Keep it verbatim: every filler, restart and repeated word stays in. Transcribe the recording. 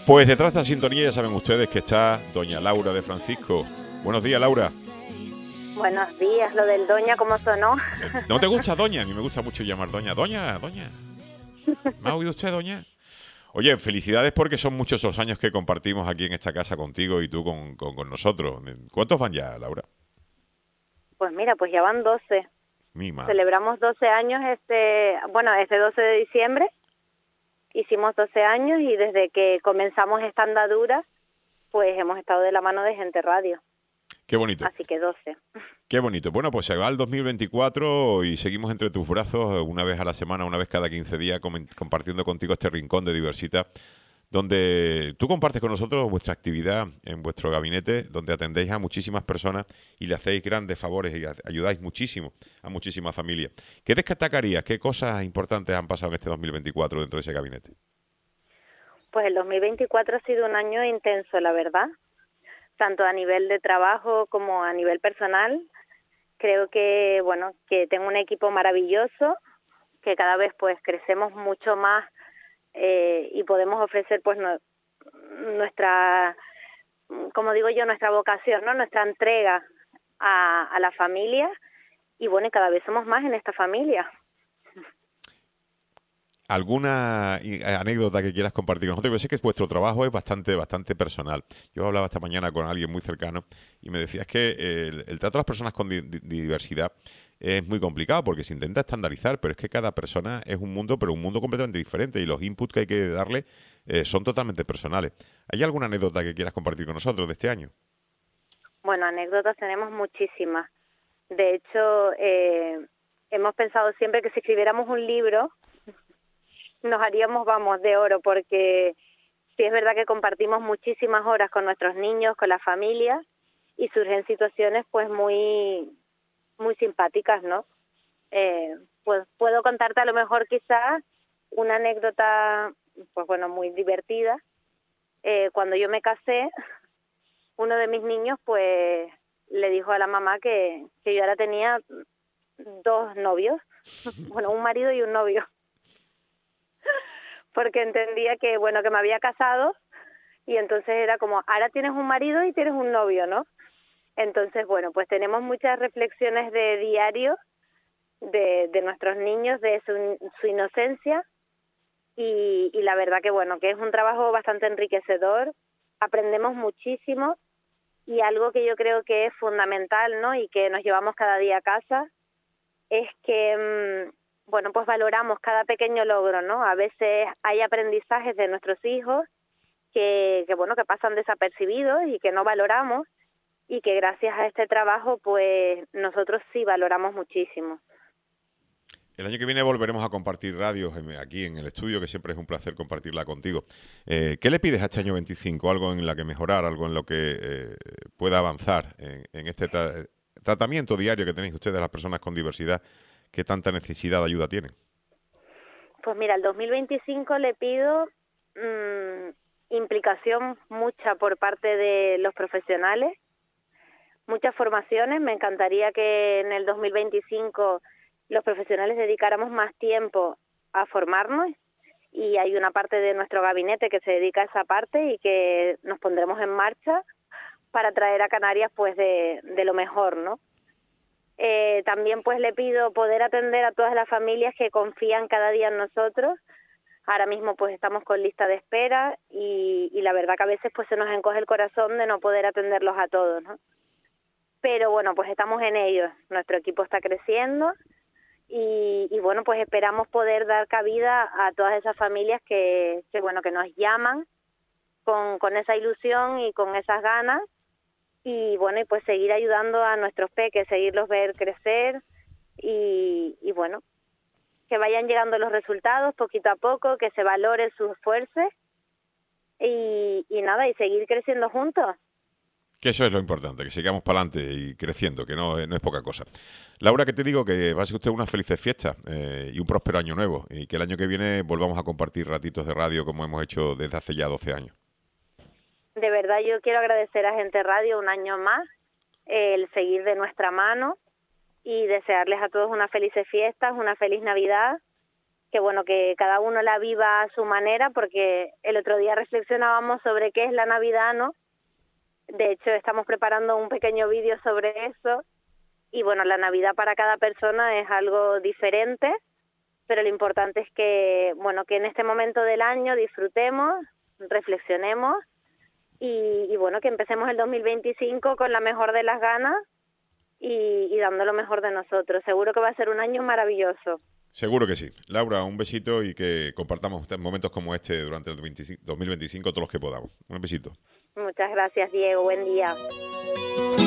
Pues detrás de esta sintonía ya saben ustedes que está doña Laura de Francisco. Buenos días, Laura. Buenos días, lo del doña, ¿cómo sonó? ¿No te gusta doña? A mí me gusta mucho llamar doña. Doña, doña. ¿Me ha oído usted, doña? Oye, felicidades porque son muchos los años que compartimos aquí en esta casa contigo y tú con, con, con nosotros. ¿Cuántos van ya, Laura? Pues mira, pues ya van doce. Mi madre. Celebramos doce años este, bueno, este doce de diciembre. Hicimos doce años y desde que comenzamos esta andadura, pues hemos estado de la mano de Gente Radio. Qué bonito. Así que doce. Qué bonito. Bueno, pues se va el dos mil veinticuatro y seguimos entre tus brazos una vez a la semana, una vez cada quince días, com- compartiendo contigo este rincón de Diversita, donde tú compartes con nosotros vuestra actividad en vuestro gabinete, donde atendéis a muchísimas personas y le hacéis grandes favores y a- ayudáis muchísimo a muchísimas familias. ¿Qué destacarías? ¿Qué cosas importantes han pasado en este dos mil veinticuatro dentro de ese gabinete? Pues el dos mil veinticuatro ha sido un año intenso, la verdad, tanto a nivel de trabajo como a nivel personal. Creo que, bueno, que tengo un equipo maravilloso, que cada vez pues crecemos mucho más eh, y podemos ofrecer pues no, nuestra, como digo yo, nuestra vocación, ¿no? Nuestra entrega a, a la familia y bueno, y cada vez somos más en esta familia. ¿Alguna i- anécdota que quieras compartir con nosotros? Yo sé que vuestro trabajo es bastante, bastante personal. Yo hablaba esta mañana con alguien muy cercano y me decías que el, el trato a las personas con di- di- diversidad es muy complicado porque se intenta estandarizar, pero es que cada persona es un mundo, pero un mundo completamente diferente y los inputs que hay que darle eh, son totalmente personales. ¿Hay alguna anécdota que quieras compartir con nosotros de este año? Bueno, anécdotas tenemos muchísimas. De hecho, eh, hemos pensado siempre que si escribiéramos un libro nos haríamos, vamos, de oro, porque sí es verdad que compartimos muchísimas horas con nuestros niños, con la familia, y surgen situaciones pues muy muy simpáticas, ¿no? Eh, pues puedo contarte a lo mejor quizás una anécdota, pues bueno, muy divertida. Eh, cuando yo me casé, uno de mis niños pues le dijo a la mamá que, que yo ahora tenía dos novios, bueno, un marido y un novio. Porque entendía que, bueno, que me había casado y entonces era como, ahora tienes un marido y tienes un novio, ¿no? Entonces, bueno, pues tenemos muchas reflexiones de diario de, de nuestros niños, de su, su inocencia y, y la verdad que, bueno, que es un trabajo bastante enriquecedor, aprendemos muchísimo y algo que yo creo que es fundamental, ¿no? Y que nos llevamos cada día a casa es que... Mmm, bueno, pues valoramos cada pequeño logro, ¿no? A veces hay aprendizajes de nuestros hijos que, que, bueno, que pasan desapercibidos y que no valoramos y que gracias a este trabajo, pues nosotros sí valoramos muchísimo. El año que viene volveremos a compartir radios en- aquí en el estudio, que siempre es un placer compartirla contigo. Eh, ¿Qué le pides a este año veinticinco? ¿Algo en la que mejorar, algo en lo que eh, pueda avanzar en, en este tra- tratamiento diario que tenéis ustedes, las personas con diversidad, que tanta necesidad de ayuda tienen? Pues mira, el dos mil veinticinco le pido mmm, implicación mucha por parte de los profesionales, muchas formaciones. Me encantaría que en el dos mil veinticinco los profesionales dedicáramos más tiempo a formarnos y hay una parte de nuestro gabinete que se dedica a esa parte y que nos pondremos en marcha para traer a Canarias pues de, de lo mejor, ¿no? Eh, también pues le pido poder atender a todas las familias que confían cada día en nosotros. Ahora mismo pues estamos con lista de espera y, y la verdad que a veces pues se nos encoge el corazón de no poder atenderlos a todos, ¿no? Pero bueno, pues estamos en ello. Nuestro equipo está creciendo y, y bueno, pues esperamos poder dar cabida a todas esas familias que, que bueno, que nos llaman con, con esa ilusión y con esas ganas. Y bueno, y pues seguir ayudando a nuestros peques, seguirlos ver crecer y, y bueno, que vayan llegando los resultados poquito a poco, que se valoren sus esfuerzos y, y nada, y seguir creciendo juntos. Que eso es lo importante, que sigamos para adelante y creciendo, que no, no es poca cosa. Laura, que te digo que va a ser usted unas felices fiestas eh, y un próspero año nuevo y que el año que viene volvamos a compartir ratitos de radio como hemos hecho desde hace ya doce años. De verdad yo quiero agradecer a Gente Radio un año más eh, el seguir de nuestra mano y desearles a todos unas felices fiestas, una feliz Navidad, que bueno, que cada uno la viva a su manera, porque el otro día reflexionábamos sobre qué es la Navidad, ¿no? De hecho, estamos preparando un pequeño vídeo sobre eso, y bueno, la Navidad para cada persona es algo diferente, pero lo importante es que, bueno, que en este momento del año disfrutemos, reflexionemos, y, y bueno, que empecemos el dos mil veinticinco con la mejor de las ganas y, y dando lo mejor de nosotros. Seguro que va a ser un año maravilloso. Seguro que sí. Laura, un besito y que compartamos momentos como este durante el dos mil veinticinco todos los que podamos. Un besito. Muchas gracias, Diego. Buen día.